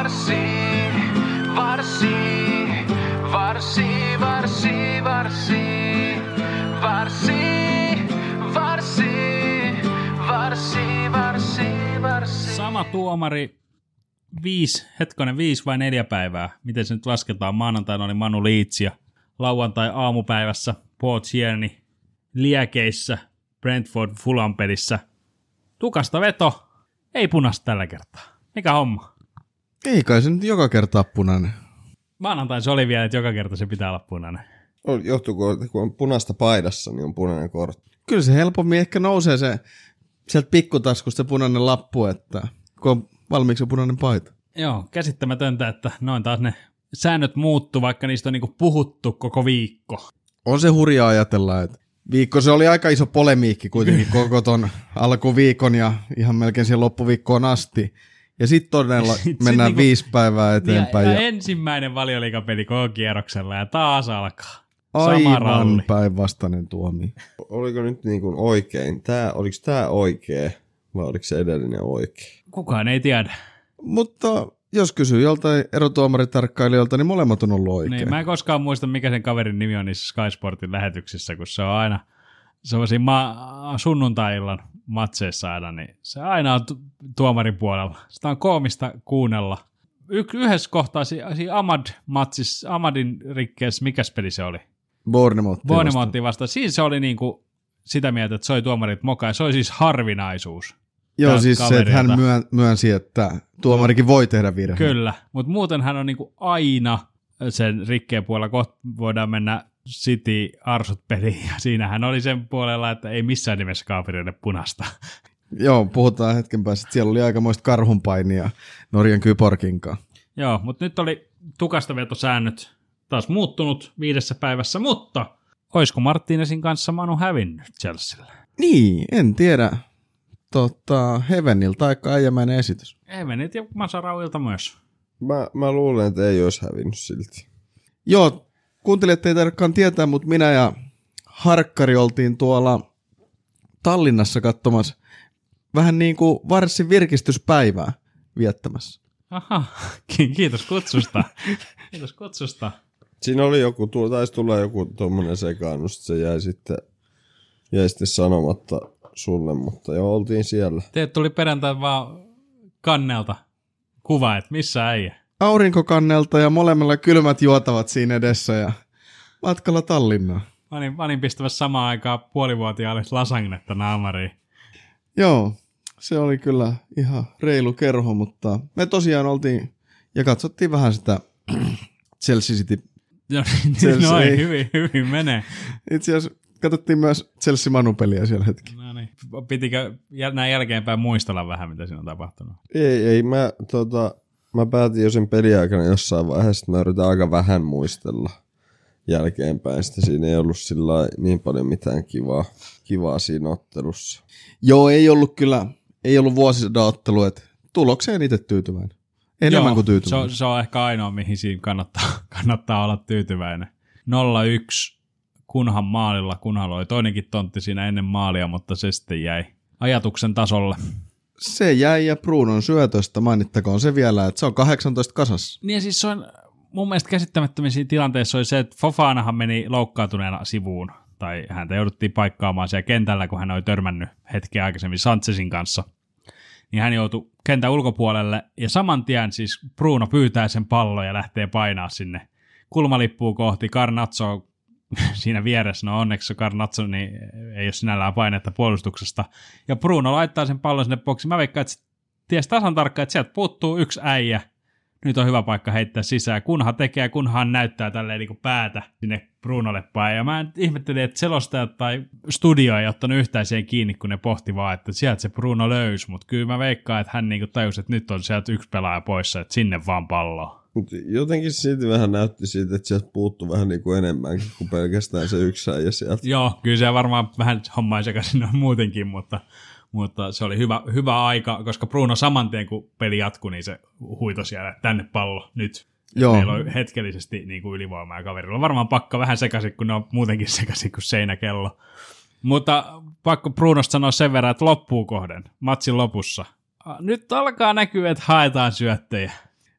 Sama tuomari 5 vai 4 päivää. Miten se nyt lasketaan? Maanantaina oli Manu Leeds ja lauantai aamupäivässä Paul Tierney liekeissä Brentford Fulham pelissä. Tukasta veto, ei punasta tällä kertaa. Mikä homma? Ei kai se nyt joka kertaa punainen. Maanantai se oli vielä, että joka kerta se pitää olla punainen. Johtuuko, kun on punaista paidassa, niin on punainen kortti? Kyllä se helpommin ehkä nousee se sieltä pikkutaskusta punainen lappu, että kun on valmiiksi punainen paita. Joo, käsittämätöntä, että noin taas ne säännöt muuttuu, vaikka niistä on niinku puhuttu koko viikko. On se hurjaa ajatella, että viikko se oli aika iso polemiikki kuitenkin koko ton alkuviikon ja ihan melkein siihen loppuviikkoon asti. Ja sitten todella mennään niinku 5 päivää eteenpäin. Ja ensimmäinen Valioliigapeli koko kierroksella ja taas alkaa. Aivan päinvastainen tuomio. Oliko nyt niin kuin oikein? Oliko tämä oikea vai oliko se edellinen oikein? Kukaan ei tiedä. Mutta jos kysyy joltain erotuomaritarkkailijoilta, niin molemmat on ollut oikein. Niin, mä en koskaan muista, mikä sen kaverin nimi on niissä Sky Sportin lähetyksissä, kun se on aina sellaisia sunnuntai-illan matseissa aina, niin se aina on tuomarin puolella. Sitä on koomista kuunnella. Yhdessä kohtaa Amadin rikkeessä, mikäs peli se oli? Bournemouthin vastaan. Siinä se oli niinku sitä mieltä, että soi tuomarit mokaa. Se oli siis harvinaisuus. Joo, siis kaverilta. Se, että hän myönsi, että tuomarikin voi tehdä virheen. Kyllä, mutta muuten hän on niinku aina sen rikkeen puolella. Kohta voidaan mennä City Arsut peliin. Ja siinähän oli sen puolella, että ei missään nimessä kaapireille punasta. Joo, puhutaan hetken päästä. Siellä oli aikamoista karhunpainia Norjan Kyborginkaan. Joo, mutta nyt oli tukastavetosäännöt taas muuttunut 5 päivässä, mutta olisiko Martinezin kanssa Manu hävinnyt Chelsealle? Niin, en tiedä. Heavenilta aika äijämäinen esitys. Heavenit ja Masarauilta myös. Mä luulen, että ei olisi hävinnyt silti. Joo, kuuntelijat ei tarkkaan tietää, mutta minä ja Harkkari oltiin tuolla Tallinnassa katsomassa vähän niin kuin varsin virkistyspäivää viettämässä. Aha, kiitos kutsusta. Kiitos kutsusta. Siinä oli taisi tulla joku tuommoinen sekaannus, että se jäi sitten sanomatta sulle, mutta jo oltiin siellä. Teet tuli perjantai vaan kannelta kuva, että missä äijä. Aurinkokannelta ja molemmilla kylmät juotavat siinä edessä ja matkalla Tallinnaan. Mä olin pistämässä samaan aikaan puolivuotiaalle lasagnetta naamariin. Joo, se oli kyllä ihan reilu kerho, mutta me tosiaan oltiin ja katsottiin vähän sitä Chelsea City. Noin, hyvin menee. Itse asiassa katsottiin myös Chelsea Manu-peliä siellä hetki. No niin. Pitikö näin jälkeenpäin muistella vähän, mitä siinä on tapahtunut? Ei, mä päätin jo sen peliaikana jossain vaiheessa, että mä yritän aika vähän muistella jälkeenpäin. Sitten siinä ei ollut sillä niin paljon mitään kivaa siinä ottelussa. Joo, ei ollut vuosisadan ottelu, että tulokseen itse tyytyväinen. Enemmän kuin tyytyväinen. Se on ehkä ainoa, mihin siinä kannattaa olla tyytyväinen. 0-1 kunhan maalilla, kunhan oli toinenkin tontti siinä ennen maalia, mutta se sitten jäi ajatuksen tasolle. Se jäi ja Brunon syötöstä mainittakoon se vielä, että se on 18 kasassa. Niin siis se on mun mielestä käsittämättömissä tilanteessa oli se, että Fofanahan meni loukkaantuneena sivuun, tai häntä jouduttiin paikkaamaan siellä kentällä, kun hän oli törmännyt hetken aikaisemmin Sanchezin kanssa. Niin hän joutui kentän ulkopuolelle, ja saman tien siis Bruno pyytää sen pallon ja lähtee painaa sinne kulmalippuun kohti. Garnacho siinä vieressä, no onneksi Garnacho niin ei ole sinällään painetta puolustuksesta. Ja Bruno laittaa sen pallon sinne boksiin. Mä veikkaan, että tiesi tasan tarkkaan, että sieltä puuttuu yksi äijä. Nyt on hyvä paikka heittää sisään, kunhan näyttää tälleen niin kuin päätä sinne Brunolle päin. Ja mä ihmettelin, että selostajat tai studio ei ottanut yhtään siihen kiinni, kun ne pohti vaan, että sieltä se Bruno löysi. Mutta kyllä mä veikkaan, että hän niin kuin tajusi, että nyt on sieltä yksi pelaaja poissa, että sinne vaan palloa. Mutta jotenkin siitä vähän näytti siitä, että sieltä puuttui vähän niin kuin enemmänkin kuin pelkästään se yksi äijä sieltä. Joo, kyllä se varmaan vähän hommaa sekaisin on muutenkin, mutta se oli hyvä aika, koska Bruno saman tien kun peli jatkui, niin se huitoi siellä tänne pallo nyt. Joo. Meillä on hetkellisesti niin kuin ylivoimaa kaverilla. On varmaan pakka vähän sekaisin, kun ne on muutenkin sekaisin kuin seinäkello. Mutta pakko Brunosta sanoa sen verran, että loppuu kohden, matsin lopussa. Nyt alkaa näkyä, että haetaan syöttejä.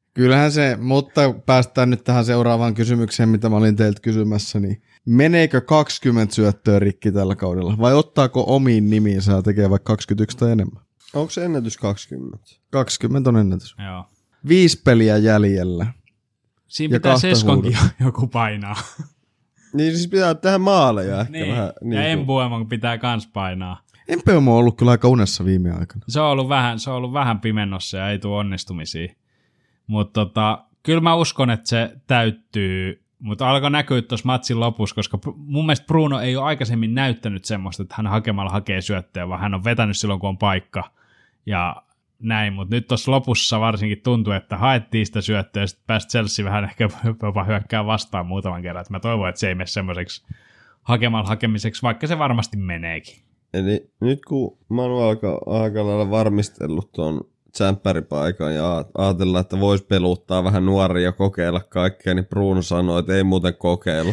Kyllähän se, mutta päästään nyt tähän seuraavaan kysymykseen, mitä mä olin teiltä kysymässä, niin meneekö 20 syöttöä rikki tällä kaudella? Vai ottaako omiin nimiinsä ja tekee vaikka 21 tai enemmän? Onko se ennätys 20? 20 on ennätys. Joo. 5 peliä jäljellä. Siinä pitää Seskonkin joku painaa. Niin siis pitää tehdä maaleja ehkä niin. vähän. Ja Embuemon pitää kans painaa. Embuemo on ollut kyllä aika unessa viime aikana. Se on ollut vähän pimennossa ja ei tule onnistumisia. Mutta kyllä mä uskon, että se täyttyy. Mutta alkoi näkyä tuossa matsin lopussa, koska mun mielestä Bruno ei ole aikaisemmin näyttänyt semmoista, että hän hakemalla hakee syöttöä, vaan hän on vetänyt silloin, kun on paikka. Ja näin, mutta nyt tuossa lopussa varsinkin tuntui, että haettiin sitä syöttöä, ja sitten pääsi Chelsea vähän ehkä jopa hyökkää vastaan muutaman kerran. Et mä toivon, että se ei mene semmoiseksi hakemalla hakemiseksi, vaikka se varmasti meneekin. Eli nyt kun Manu alkaa aika lailla varmistellut tuon tsemppäripaikan ja ajatellaan, että voisi peluttaa vähän nuoria ja kokeilla kaikkea, niin Bruno sanoi, että ei muuten kokeilla.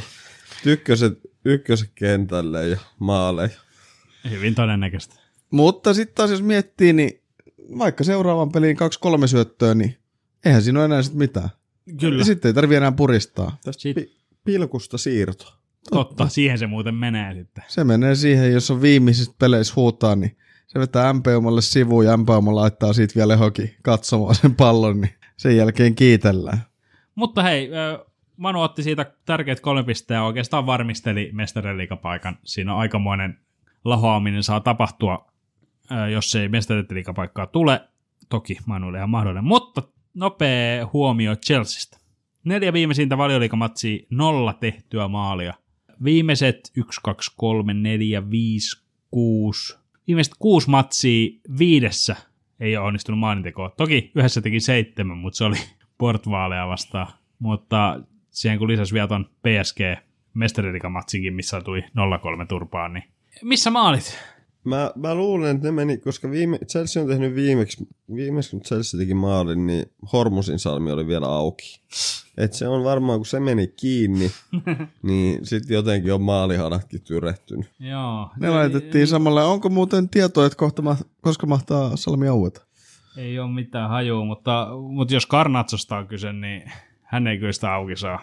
Ykköset kentälle ja maaleja. Hyvin todennäköistä. Mutta sitten taas jos miettii, niin vaikka seuraavan peliin 2-3 syöttöä, niin eihän siinä ole enää sit mitään. Kyllä. Ja sitten ei tarvitse enää puristaa. Tästä pilkusta siirto. Totta, siihen se muuten menee sitten. Se menee siihen, jos on viimeisistä peleissä huutaa, niin se vetää MPOMalle sivuun ja MPOM laittaa siitä vielä johonkin katsomaan sen pallon, niin sen jälkeen kiitellään. Mutta hei, Manu otti siitä tärkeät 3 pistettä ja oikeastaan varmisteli mestariliigapaikan. Siinä on aikamoinen lahoaminen saa tapahtua, jos ei mestariliigapaikkaa tule. Toki Manuille ihan mahdollinen, mutta nopea huomio Chelseasta. 4 viimeisintä Valioliigamatsia 0 tehtyä maalia. Viimeiset 1, 2, 3, 4, 5, 6. Viimeiset 6 matsia 5 ei ole onnistunut maalintekoa. Toki yhdessä teki 7, mutta se oli Portvaaleja vastaan. Mutta siihen kun lisäsi vielä ton PSG-mestariliigamatsinkin, missä tuli 0-3 turpaan, niin missä maalit? Mä luulen, että ne meni, koska Chelsea on tehnyt viimeksi kun Chelsea teki maalin, niin Hormusin salmi oli vielä auki. Et se on varmaan, kun se meni kiinni, niin sitten jotenkin on maalihanatkin tyrehtynyt. Joo. Ne laitettiin samalla. Onko muuten tietoa, että koska mahtaa salmi aueta? Ei ole mitään hajua, mutta jos Garnachosta on kyse, niin hän ei kyllä sitä auki saa.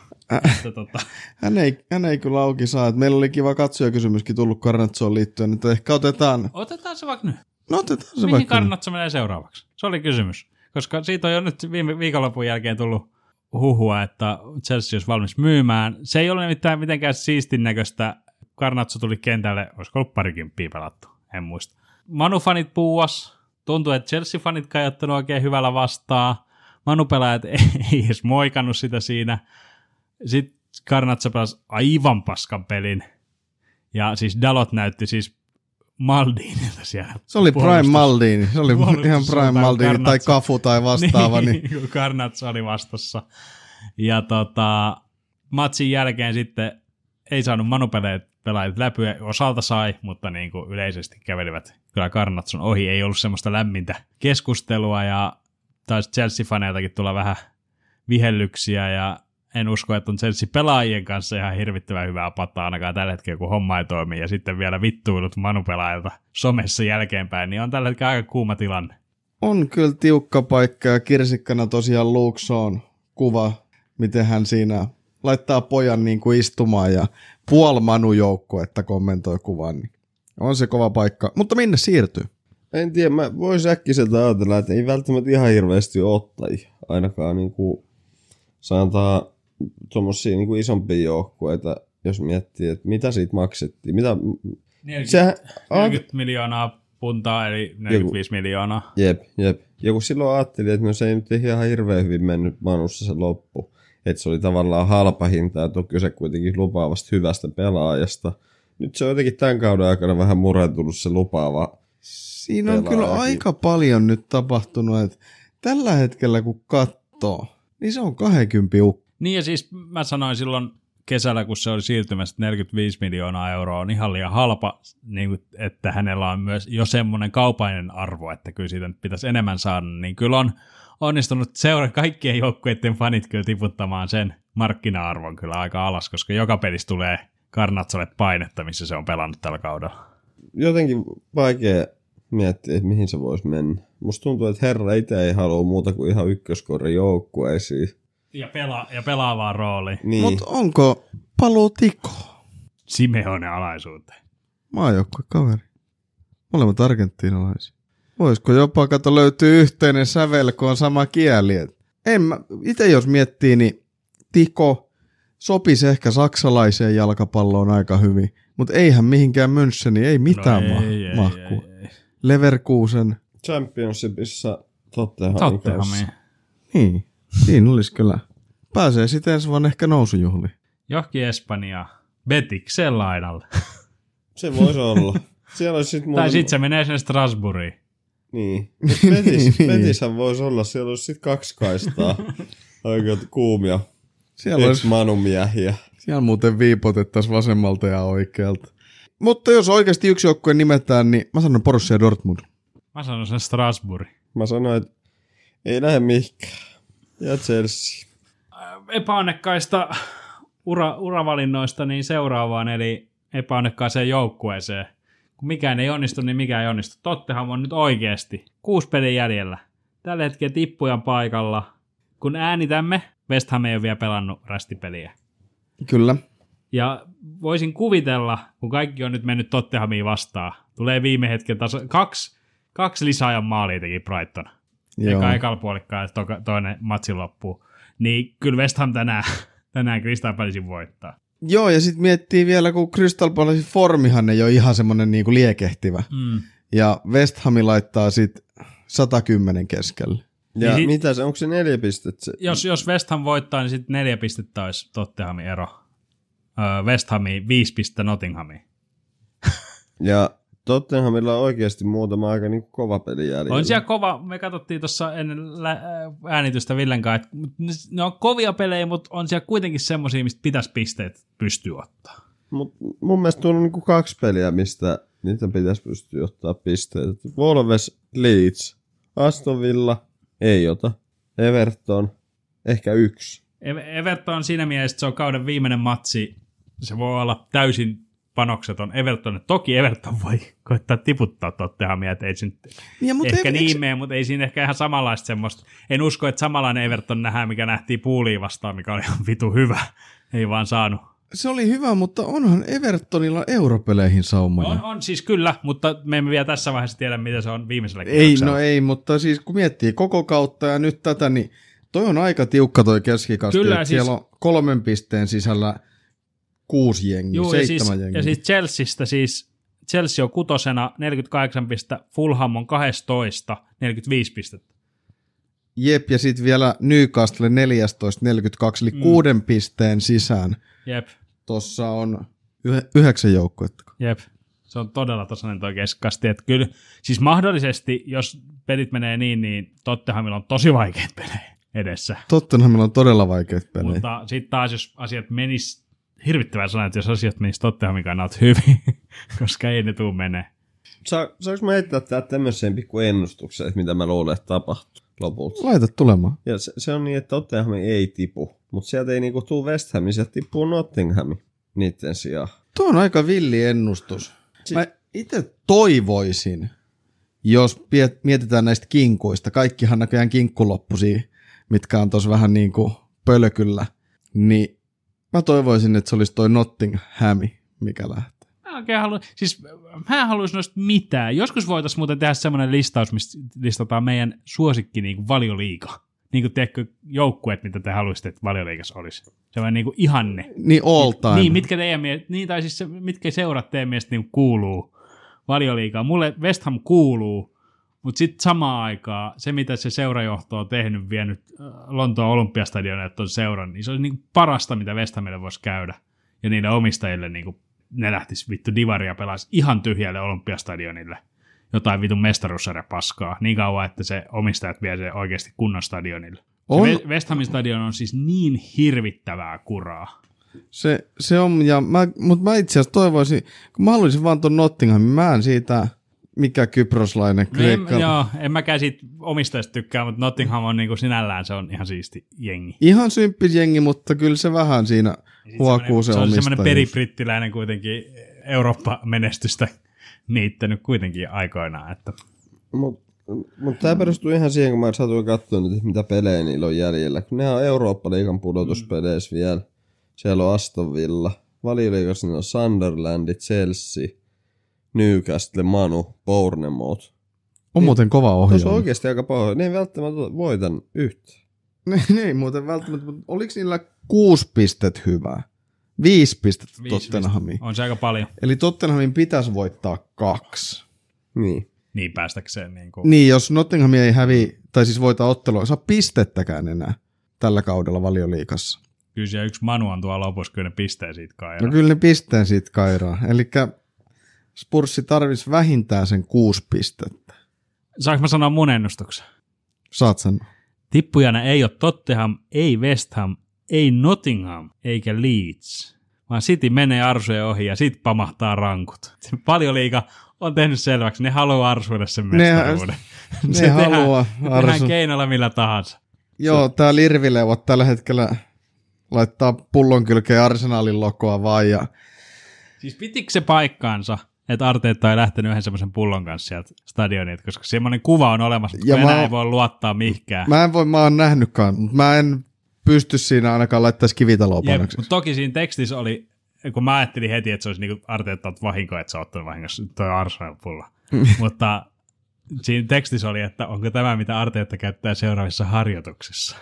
Hän ei kyllä auki saa. Meillä oli kiva katsojakysymyskin tullut Garnachoon liittyen, että ehkä otetaan... Otetaan se vaikka nyt. No otetaan se Mihin vaikka Garnacho menee seuraavaksi? Se oli kysymys. Koska siitä on jo nyt viime viikonlopun jälkeen tullut huhua, että Chelsea olisi valmis myymään. Se ei ole mitenkään siistin näköistä. Garnacho tuli kentälle, olisiko ollut 20 pelattu, en muista. Manu-fanit puuas. Tuntuu, että Chelsea-fanit ei ottanut oikein hyvällä vastaan. Manu-pelaajat ei edes moikannut sitä siinä. Sitten Garnacho pelasi aivan paskan pelin. Ja siis Dalot näytti siis Maldinilta siellä. Se oli Prime Maldini. Se oli ihan Prime Maldini tai Cafu tai vastaava. Niin, kun Garnacho oli vastassa. Ja matsin jälkeen sitten ei saanut Manu-pelaajat läpyä. Osalta sai, mutta niin kuin yleisesti kävelivät kyllä Garnachon ohi. Ei ollut semmoista lämmintä keskustelua ja taisi Chelsea-faneiltakin tulla vähän vihellyksiä ja en usko, että on Chelsea-pelaajien kanssa ihan hirvittävän hyvää pataa ainakaan tällä hetkellä, kun homma ei toimi ja sitten vielä vittuilut Manu-pelaajilta somessa jälkeenpäin, niin on tällä hetkellä aika kuuma tilanne. On kyllä tiukka paikka ja kirsikkana tosiaan Luke Shawn kuva, miten hän siinä laittaa pojan niin kuin istumaan ja puol Manu-joukko, että kommentoi kuvan. Niin on se kova paikka, mutta minne siirtyy? En tiedä, mä voisin äkkiseltä ajatella, että ei välttämättä ihan hirveästi ottajia, ainakaan niin kuin sanotaan tuommoisia niin kuin isompia joukkueita, jos miettii, että mitä siitä maksettiin. 40 miljoonaa puntaa, eli 45 miljoonaa. Jep. Ja kun silloin ajattelin, että no se ei nyt ihan hirveän hyvin mennyt Manussa se loppu. Että se oli tavallaan halpa hinta, että on kyse kuitenkin lupaavasta hyvästä pelaajasta. Nyt se on jotenkin tämän kauden aikana vähän murentunut se lupaava. Siinä on kyllä aika paljon nyt tapahtunut, että tällä hetkellä kun katsoo, niin se on 20 ukko. Niin ja siis mä sanoin silloin kesällä, kun se oli siirtymässä 45 miljoonaa euroa, on ihan liian halpa, niin kuin, että hänellä on myös jo semmoinen kaupallinen arvo, että kyllä siitä pitäisi enemmän saada, niin kyllä on onnistunut kaikkien joukkueiden fanit kyllä tiputtamaan sen markkina-arvon kyllä aika alas, koska joka pelissä tulee Garnacholle painetta, missä se on pelannut tällä kaudella. Jotenkin vaikea miettiä, että mihin se voisi mennä. Musta tuntuu, että herra itse ei halua muuta kuin ihan ykköskorin joukkueisiin. Ja pelaavaa rooliin. Niin. Mutta onko paluu Tiko? Simeone alaisuuteen. Maajoukkuekaveri. Molemmat argentiinalaisia. Voisiko jopa löytyy yhteinen sävel, kun on sama kieli? Itse jos miettii, niin Tiko sopisi ehkä saksalaiseen jalkapalloon aika hyvin, mutta eihän mihinkään Müncheni, ei mitään mahkua. Leverkusen. Championshipissa Tottenhamin. Niin, siinä olisi kyllä. Pääsee sitten ensi vuonna ehkä nousujuhliin. Johonkin Espanjaa. Betiksen lainalle. Se voisi olla. Siellä olisi sit tai sitten se menee sinne Strasbourgiin. Niin. Betishän voisi olla. Siellä olisi sitten 2 kaistaa. Oikein kuumia ex-manumiehiä. Siellä muuten viipotettaisiin vasemmalta ja oikealta. Mutta jos oikeasti yksi joukkue nimetään, niin mä sanon Borussia Dortmund. Mä sanon sen Strasbourg. Mä sanoin, että ei lähde mihinkään. Ja Chelsea. Epäonnekkaista uravalinnoista niin seuraavaan, eli epäonnekkaaseen joukkueeseen. Kun mikään ei onnistu, niin mikään ei onnistu. Tottenham on nyt oikeasti 6 pelin jäljellä. Tällä hetkellä tippujan paikalla. Kun äänitämme, West Ham ei ole vielä pelannut rästipeliä. Kyllä. Ja voisin kuvitella, kun kaikki on nyt mennyt Tottenhamiin vastaan, tulee viime hetken kaksi lisäajan maalia teki Brighton. Ekalla puolikkaan ja toinen matsin loppuu. Niin kyllä West Ham tänään Crystal Palacein voittaa. Joo, ja sitten miettii vielä, kun Crystal Palacein formihan ei ole ihan semmoinen niinku liekehtivä. Ja West Ham laittaa sitten 110 keskelle. Ja niin mitä se, onko se 4 pistettä? Jos West Ham voittaa, niin sitten 4 pistettä olisi Tottenhamin ero. West Hamiin 5 pistettä Nottinghamiin. Ja Tottenhamilla on oikeasti muutama aika niin kova peli jäljellä. On siellä kova, me katsottiin tuossa ennen äänitystä Villen kanssa, että ne on kovia pelejä, mutta on siellä kuitenkin semmosia, mistä pitäisi pisteet pystyä ottaa. Mun mielestä tuolla on niin 2 peliä, mistä niitä pitäisi pystyä ottaa pisteet. Wolves, Leeds, Aston Villa, ei ota. Everton, ehkä 1. Everton siinä mielessä, se on kauden viimeinen matsi. Se voi olla täysin panokseton Everton. Toki Everton voi koittaa tiputtaa Tottenhamia, että ei se ehkä niin mene, mutta ei siinä ehkä ihan samanlaista semmoista. En usko, että samanlainen Everton nähdään, mikä nähtiin Poolia vastaan, mikä oli ihan vitu hyvä. Ei vaan saanut. Se oli hyvä, mutta onhan Evertonilla europeleihin saumoja. On siis kyllä, mutta me emme vielä tässä vaiheessa tiedä, mitä se on viimeisellä kierroksella. Ei, mutta siis kun miettii koko kautta ja nyt tätä, niin toi on aika tiukka toi keskikasti. Kyllä, siis... Siellä on 3 pisteen sisällä 6 jengiä, 7 jengiä. Ja siis Chelseastä Chelsea on 6, 48 pistettä, Fulham on 12, 45 pistettä. Jep, ja sitten vielä Newcastle 14, 42, eli 6 pisteen sisään. Jep. Tuossa on 9 joukkuetta. Jep, se on todella tasainen toi keskikasti. Että kyllä, siis mahdollisesti, jos pelit menee niin Tottenhamilla on tosi vaikeat pelejä edessä. Tottenhamilla on todella vaikeat pelejä. Mutta sitten taas, jos asiat menis hirvittävää sanoa, että jos asiat menis Tottenhamin kannalta hyvin, koska ei ne tuu menee. Saanko mä heittää tämmöiseen pikku ennustukseen, että mitä mä luulen, että tapahtuu lopulta? Laita tulemaan. Ja se on niin, että Tottenham ei tipu, mutta sieltä ei niinku tuu West Ham, sieltä tippuu Nottingham niiden sijaan. Tuo on aika villi ennustus. Mä itse toivoisin, jos mietitään näistä kinkuista, kaikkihan näköjään kinkkuloppusia, mitkä on tuossa vähän niin kuin pölkyllä, niin mä toivoisin, että se olisi toi Nottingham, mikä lähtee. Mä haluaisin noista mitään. Joskus voitaisiin muuten tehdä semmoinen listaus, mistä listataan meidän suosikki niin kuin Valioliiga. Niin kuin tiedätkö joukkueet, mitä te haluaisitte, että Valioliigassa olisi. Semmoinen niin kuin ihanne. Niin all time. Niin, mitkä seurat teidän mielestä niin kuuluu Valioliigaan. Mulle West Ham kuuluu, mutta sitten samaan aikaan se, mitä se seurajohto on tehnyt, vienyt Lontoon Olympiastadionille tuon seuran, niin se olisi niin parasta, mitä West Hamille voisi käydä. Ja niille omistajille niin kuin ne lähtis vittu divaria pelaisi ihan tyhjälle Olympiastadionille jotain vitun mestaruussarja paskaa niin kauan, että se omistajat vie se oikeasti kunnon stadionille. West Hamin stadion on siis niin hirvittävää kuraa. Se on, mutta mä itse asiassa toivoisin, kun mä haluaisin vaan ton Nottinghamin, mä en siitä, mikä kyproslainen kreikka. Joo, en mäkään siitä omistajasta tykkää, mutta Nottingham on niinku sinällään, se on ihan siisti jengi. Ihan symppis jengi, mutta kyllä se vähän siinä huokuu se omistajuus. Se on semmoinen peribrittiläinen kuitenkin Eurooppa-menestystä niittänyt kuitenkin aikoinaan. Että. Mutta tämä perustuu ihan siihen, kun mä satuin katsomaan nyt, mitä pelejä niillä on jäljellä. Kun ne on Eurooppa-liigan pudotuspeleissä vielä. Siellä on Aston Villa. Valioliigassa on Sunderland, Chelsea, Newcastle, Manu, Bournemouth. On muuten kova ohjelma. Tuossa on oikeasti aika pahoin. Ne ei välttämättä voitan yhtä. Ne ei muuten välttämättä, mutta oliko niillä 6 pistettä hyvää? 5 pistettä Tottenhamiin. On se aika paljon. Eli Tottenhamin pitäisi voittaa 2. Niin. Niin päästäkseen. Niin, kuin. Niin, jos Nottingham ei hävi, tai siis voita ottelua, ei saa pistettäkään enää tällä kaudella Valioliigassa. Kyllä se yksi Manu on tuolla lopussa, kyllä ne pisteen siitä kairaa. No kyllä ne pisteen siitä kairaa. Eli Spurssi tarvisi vähintään sen 6 pistettä. Saanko mä sanoa mun ennustuksen? Saat sanoa. Tippujana ei ole Tottenham, ei West Ham, ei Nottingham, eikä Leeds. Vaan City menee arsujen ohi ja sit pamahtaa rankut. Valioliiga on tehnyt selväksi, ne haluaa arsuille sen mestaruuden. Ne haluaa arsu. Tehdään keinoilla millä tahansa. Joo, tää Lirvileuvot tällä hetkellä laittaa pullon kylkeen Arsenalin lokoa vaan. Ja... Siis pitikö se paikkaansa, että Arteetta ei lähtenyt yhden semmoisen pullon kanssa sieltä stadionilta, koska semmoinen kuva on olemassa, että enää ei voi luottaa mihinkään. Mä oon nähnytkään, mutta mä en pysty siinä ainakaan laittaisi kivitaloa painoksi. Mutta toki siinä tekstissä oli, kun mä ajattelin heti, että se olisi niinku Arteetta vahinko, että sä oot ottanut vahingossa toi Arsenal pulla. Mutta siinä tekstissä oli, että onko tämä, mitä Arteetta käyttää seuraavissa harjoituksissa.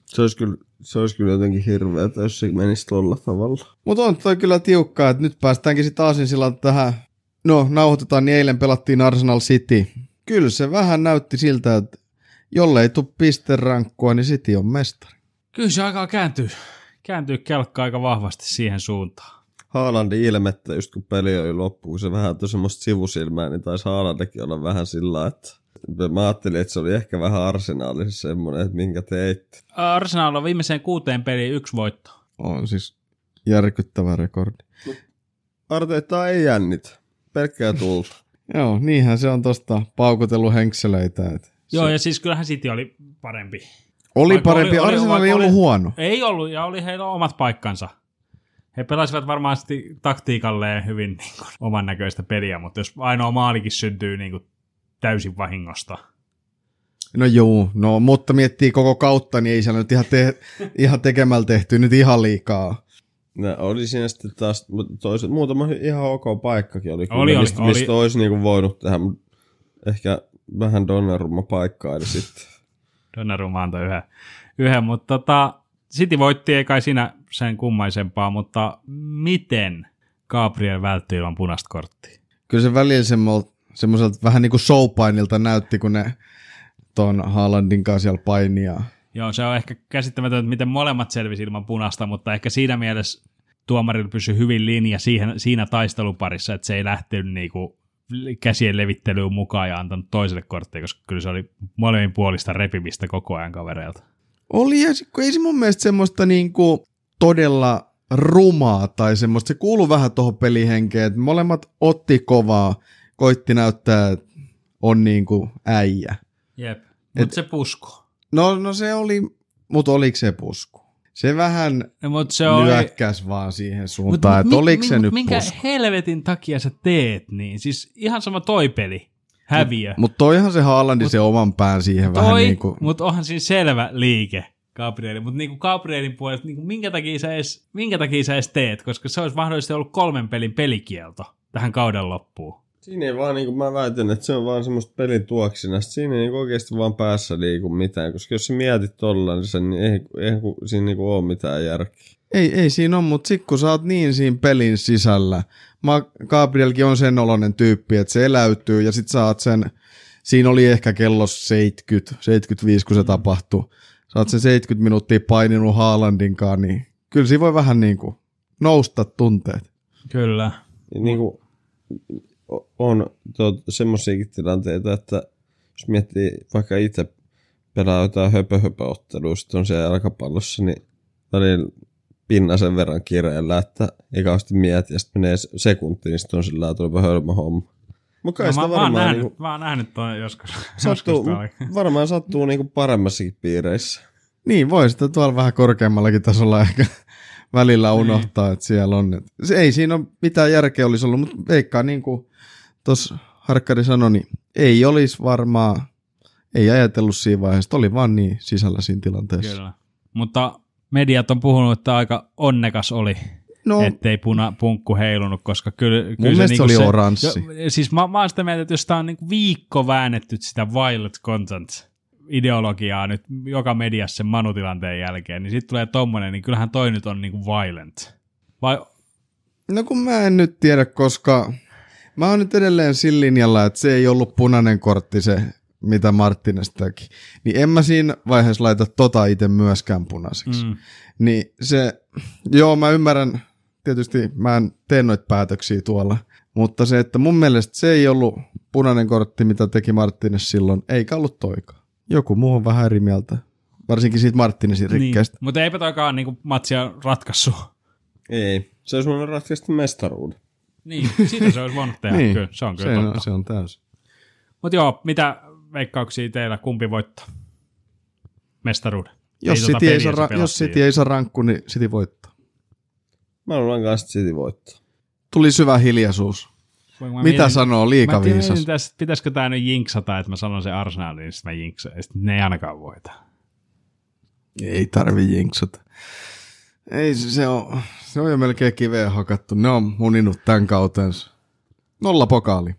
Se olisi kyllä jotenkin hirveätä, jos se menisi tuolla tavalla. Mutta on toi kyllä tiukkaa, että nyt päästäänkin sitten aasinsillalta tähän. No, nauhoitetaan, niin eilen pelattiin Arsenal City. Kyllä se vähän näytti siltä, että jollei tule pisterankkua, niin City on mestari. Kyllä se alkaa kääntyy kelkka aika vahvasti siihen suuntaan. Haalandin ilmettä, just kun peli oli loppu, kun se vähän tuli semmoista sivusilmää, niin taisi Haalandekin olla vähän sillä, että mä ajattelin, että se oli ehkä vähän Arsenalissa semmoinen, että minkä teitte. Arsenal on viimeiseen 6 peliin 1 voitto. On siis järkyttävä rekordi. Arteetta ei jännitä. Pelkkää tulta. Joo, niinhän se on tosta paukutellut henkseleitä. Joo, ja siis kyllähän City oli parempi. Oli parempi, Arsenal ei ollut huono. Ei ollut, ja oli heillä omat paikkansa. He pelasivat varmaan taktiikalleen hyvin niin kuin, oman näköistä peliä, mutta jos ainoa maalikin syntyy niin kuin, täysin vahingosta. No juu, no mutta miettii koko kautta, niin ei se nyt ihan tekemällä tehty nyt ihan liikaa. No, oli siinä sitten taas muutama ihan ok paikkakin oli. Mistä olisi niin kuin voinut tehdä, ehkä vähän Donnarumma paikkaa eli sitten. Donnarumma antoi yhden, mutta City voitti, ei kai siinä sen kummaisempaa, mutta miten Gabriel välttyi ilman punaista korttia? Kyllä se välillä semmoiselta vähän niin kuin showpainilta näytti, kun ne ton Haalandin kanssa siellä painia. Joo, se on ehkä käsittämätöntä, miten molemmat selvisi ilman punaista, mutta ehkä siinä mielessä tuomarilla pysyi hyvin linja siinä taisteluparissa, että se ei lähtenyt niinku käsien levittelyyn mukaan ja antanut toiselle korttia, koska kyllä se oli molemmin puolista repimistä koko ajan kavereilta. Oli, ja ei se mun mielestä semmoista niinku todella rumaa tai semmoista, se kuului vähän tuohon pelihenkeen, että molemmat otti kovaa, koitti näyttää, että on niinku äijä. Jep, mutta se pusku. No se oli, mutta oliko se pusku? Se vähän nyökkäs vaan siihen suuntaan, että oliko se nyt minkä pusku? Helvetin takia sä teet niin? Siis ihan sama toi peli. Häviö. Mutta toihan se Haalandi se oman pään siihen vähän niin kuin. Mutta onhan siinä selvä liike Gabrielin. Mutta niinku Gabrielin puolesta, niinku minkä takia sä edes teet? Koska se olisi mahdollisesti ollut 3 pelin pelikielto tähän kauden loppuun. Siinä ei vaan, niin kuin mä väitän, että se on vaan semmoista pelin tuoksinasta. Siinä ei niin oikeasti vaan päässä liiku mitään, koska jos sä mietit tollaan, niin ei siinä niin ole mitään järkeä. Ei siinä ole, mutta sit kun sä oot niin siinä pelin sisällä, Gabrielkin on sen oloinen tyyppi, että se eläytyy ja sit sä oot sen, siinä oli ehkä kello 75, kun se tapahtui. Sä oot sen 70 minuuttia paininut Haalandinkaan, niin kyllä siinä voi vähän niin kuin nousta tunteet. Kyllä. Niin kuin on semmoisiakin tilanteita, että jos miettii vaikka itse pelaa jotain höpö-höpö-ottelua, sitten on siellä jalkapallossa, niin välillä pinna sen verran kireellä, että ei kauheasti mieti, ja sitten menee sekunti, niin sitten on sillä lailla tuleva hölmö homma. Mä oon nähnyt toi joskus. Varmaan sattuu niinku paremmassakin piireissä. Niin, voi sitä tuolla vähän korkeammallakin tasolla ehkä välillä unohtaa, että siellä on. Ei siinä ole mitään järkeä olisi ollut, mutta veikkaa niin kuin tuossa Harkkari sanoi, niin ei olisi varmaan ei ajatellut siinä vaiheessa, oli vaan niin sisällä siinä tilanteessa. Kyllä. Mutta mediat on puhunut, että aika onnekas oli, ettei punkku heilunut, koska kyllä mun mielestä se oli oranssi. Siis mä oon sitä mieltä, että jos tää on niinku viikko väännetty sitä violent content ideologiaa nyt joka mediassa sen Manu-tilanteen jälkeen, niin sitten tulee tommonen, niin kyllähän toi nyt on niinku violent. Vai? No kun mä en nyt tiedä, koska mä oon nyt edelleen sillä linjalla, että se ei ollut punainen kortti se, mitä Martínez teki. Niin en mä siinä vaiheessa laita itse myöskään punaiseksi. Niin se, joo mä ymmärrän, tietysti mä en tee noita päätöksiä tuolla, mutta se, että mun mielestä se ei ollut punainen kortti, mitä teki Martínez silloin, eikä ollut toikaan. Joku muu on vähän eri mieltä, varsinkin siitä Martínezin rikkeestä. Mutta eipä toikaan niinku matsia ratkaissut. Ei, se olisi voinut ratkaista mestaruuden. Niin, siitä se olisi voinut tehdä, kyllä. Se on kyllä totta. Se on täysin. Mutta joo, mitä veikkauksia teillä, kumpi voittaa mestaruuden? Jos City ei saa rankku, niin City voittaa. Mä luulen kanssa, että City voittaa. Tuli syvä hiljaisuus. Mitä sanoo liikaviisas? Pitäisikö tää nyt jinksata, että mä sanon se Arsenalin, niin sitten mä jinksan, ja sitten ne ei ainakaan voita. Ei tarvi jinksata. Ei, se on jo melkein kiveen hakattu. Ne on muninut tämän kautensa. 0 pokaali.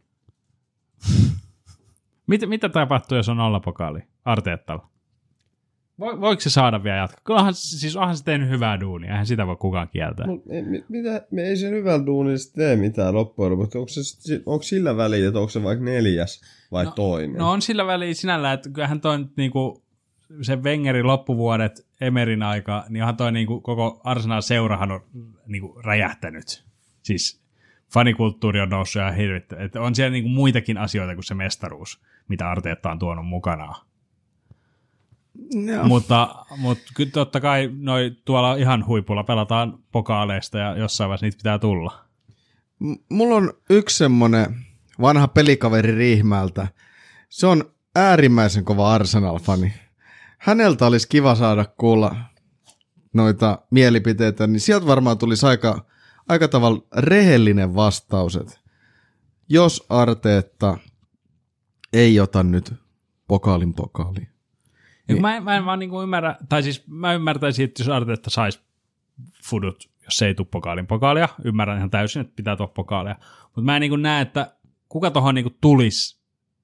Mitä tapahtuu, jos on 0 pokaali Arteettalla? Voiko se saada vielä jatkaa? Kyllähän onhan se tehnyt hyvää duunia, eihän sitä voi kukaan kieltää. Me ei se hyvällä duunilla tee mitään loppujen lopuksi. Onko sillä väliä, että onko se vaikka 4. vai toinen? No on sillä väliä sinällä, että kyllähän toi nyt niinku se Wengerin loppuvuodet Emerin aika, niin onhan toi niinku koko Arsenal-seurahan on niinku räjähtänyt. Siis fanikulttuuri on noussut ja hirvittävä. Että on siellä niinku muitakin asioita kuin se mestaruus, mitä Arteetta on tuonut mukanaan. No. Mutta kyllä totta kai tuolla ihan huipulla pelataan pokaaleista ja jossain vaiheessa niitä pitää tulla. Mulla on yksi semmonen vanha pelikaveri Riihmältä. Se on äärimmäisen kova Arsenal-fani. Häneltä olisi kiva saada kuulla noita mielipiteitä, niin sieltä varmaan tulisi aika tavalla rehellinen vastaus, että jos Arteetta ei ota nyt pokaaliin. Niin. Mä en vaan niinku ymmärrä, tai siis mä ymmärtäisin, että jos Arteetta saisi fudut, jos se ei tule pokaalia, ymmärrän ihan täysin, että pitää tuoda pokaalia, mutta mä en niinku näe, että kuka tohon niinku tulisi.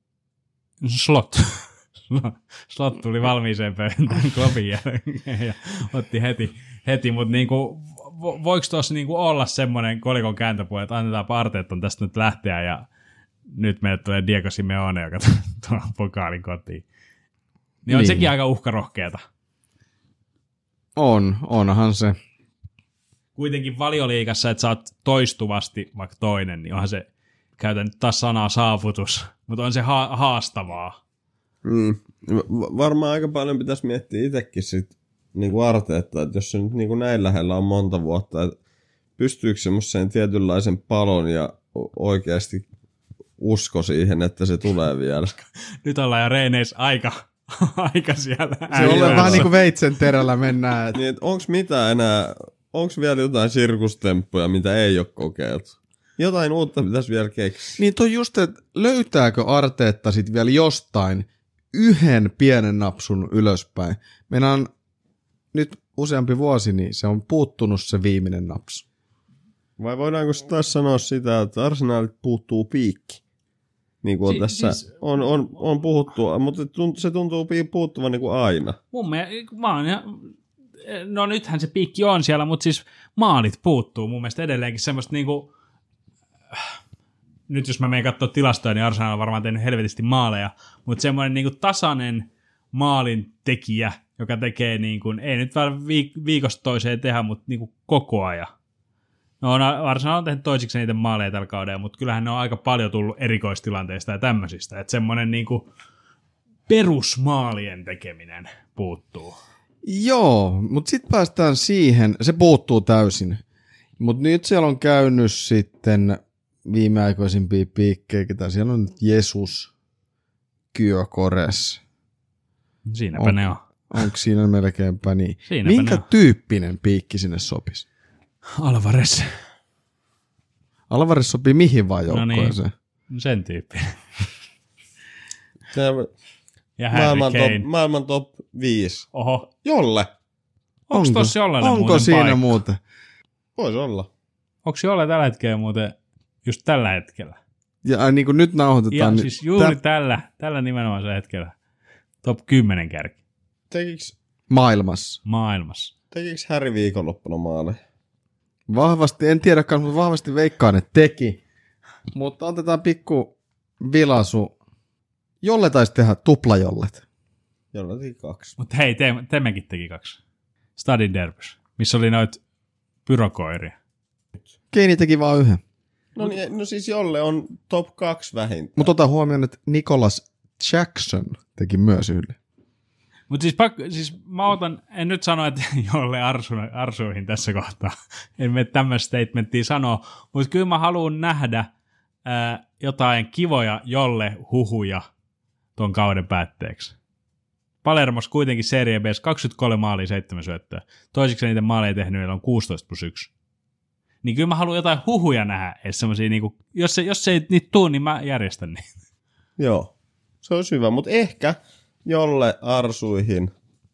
Slot tuli valmiiseen pöytään Kloppin jälkeen ja otti heti, mutta niinku, voiko tuossa niinku olla semmoinen kolikon kääntöpuoli, että annetaanpa Arteetan tästä nyt lähteä ja nyt meille tulee Diego Simeone, joka tuo pokaalin kotiin. Niin on sekin aika uhkarohkeeta. Onhan se. Kuitenkin Valioliigassa, että sä oot toistuvasti vaikka toinen, niin onhan se, käytän nyt taas sanaa saavutus, mutta on se haastavaa. Varmaan aika paljon pitäisi miettiä itsekin sit niinku Arteetta, että jos se nyt niinku näin lähellä on monta vuotta, että pystyykö semmoiseen tietynlaisen palon ja oikeasti usko siihen, että se tulee vielä. Nyt ollaan jo reeneissä aika siellä. Se on vähän niin kuin veitsen terällä mennään. Niin, onko mitään enää, onko vielä jotain sirkustemppuja, mitä ei ole kokeiltu? Jotain uutta pitäisi vielä keksiä. Niin toi just, että löytääkö Arteetta sitten vielä jostain yhden pienen napsun ylöspäin. Meillä on nyt useampi vuosi, niin se on puuttunut se viimeinen napsu. Vai voidaanko taas sanoa sitä, että Arsenalilta puuttuu piikki? Niin kuin tässä on puhuttu, mutta se tuntuu puuttuvan niin kuin aina. Mun mielestä, no nythän se piikki on siellä, mutta siis maalit puuttuu mun mielestä edelleenkin semmoista niinku, nyt jos mä menen katsoa tilastoja, niin Arsenal on varmaan tehnyt helvetisti maaleja, mutta semmoinen niinku tasainen maalin tekijä, joka tekee niinku, ei nyt vaan viikosta toiseen tehdä, mutta niinku koko ajan. No Arsenal on tehnyt toisiksi niitä maaleja tällä kaudella, mutta kyllähän ne on aika paljon tullut erikoistilanteista ja tämmöisistä, että semmoinen niinku perusmaalien tekeminen puuttuu. Joo, mutta sitten päästään siihen, se puuttuu täysin, mutta nyt siellä on käynyt sitten viimeaikoisimpia piikkejä, ketä siellä on Jesus, Gyökeres. Siinäpä ne on. Onko siinä melkeinpä niin? Siinäpä minkä tyyppinen piikki sinne sopisi? Alvarez. Alvarez sopii mihin vaan joukkoeseen? No niin, sen tyyppinen. ja Harry Kane. Maailman top 5. Oho. Jolle. Onko tossa Jollelle Onko muuten siinä paikka? muuten? Voisi olla. Onko Jolle tällä hetkellä muuten just tällä hetkellä? Ja niin kuin nyt nauhoitetaan. Ja niin siis juuri tällä nimenomaisella hetkellä top 10 kärki maailmassa. maailmassa. Tekikö Harry viikonloppuna maaleja? Vahvasti, en tiedäkään, mutta vahvasti veikkaan, että teki. Mutta otetaan pikku vilasu. Jolle taisi tehdä tuplajollet. Jolle teki 2. Mutta hei, Temekin teki 2. Stadin Derbys, missä oli noit pyrokoiria. Keini teki vaan yhden. No siis Jolle on top 2 vähintään. Mutta ota huomioon, että Nicholas Jackson teki myös yhden. Mutta siis mä en nyt sano, että Jolle arsuihin tässä kohtaa. En mene tämmöistä statementtia sanoa, mutta kyllä mä haluan nähdä jotain kivoja Jolle huhuja ton kauden päätteeksi. Palermos kuitenkin Serie B 23 maalia 7 syöttöä. Toiseksi niiden maaleja tehnyt on 16+1. Niin kyllä mä haluan jotain huhuja nähdä, että semmosia niinku, jos ei niitä tuu, niin mä järjestän niin. Joo, se olisi hyvä, mutta ehkä Jolle arsuihin.